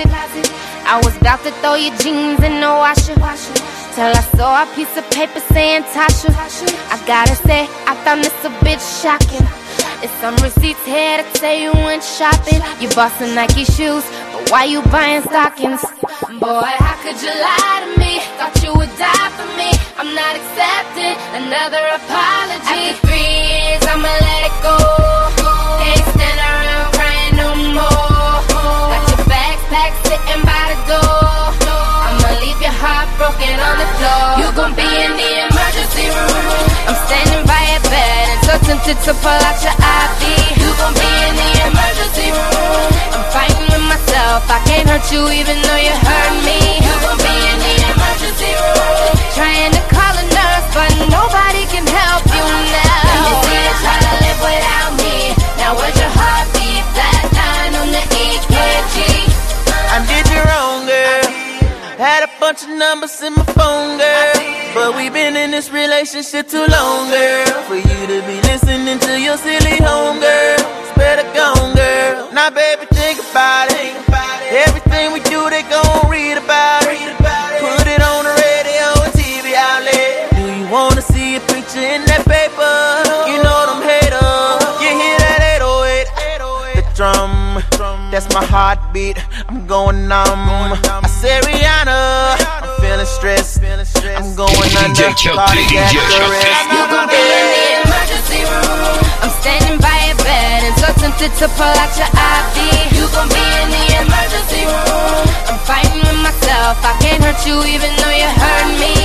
closet. I was about to throw your jeans in the washer, till I saw a piece of paper saying Tasha. I gotta say, I found this a bit shocking. It's some receipts here to tell you went shopping. You bought some Nike shoes, but why you buying stockings? Boy, how could you lie to me? Thought you would die for me. I'm not accepting another apology. After 3 years, I'ma let it go. Ain't stand around crying no more. Got your bags packed, sitting by the door. I'ma leave your heart broken on the floor. You gon' be in the emergency room. I'm standing by your bed and so tempted to pull out your IV. You gon' be in the emergency room. I'm fighting with myself. I can't hurt you even though you hurt me. You gon' be in the emergency room. Trying to call a nurse, but nobody can help you now. You see you try to live without me. Now where's your heartbeat? Flatline on the EKG. I did you wrong, girl. Had a bunch of numbers in my phone, girl. But we've been in this relationship too long, girl, for you to be listening to your silly home, girl. It's better gone, girl. Now, baby, think about it. Everything we do, they gon' read about it. Put it on the radio and TV outlet. Do you wanna see a picture in that paper? You know them haters. You hear that 808? The drum, that's my heartbeat. I'm going numb. I say Rihanna, I'm feeling stressed. I'm going under cardiac arrest. You gon' be in the emergency room. I'm standing by your bed and so tempted to pull out your IV. You gon' be in the emergency room. I'm fighting with myself. I can't hurt you even though you hurt me.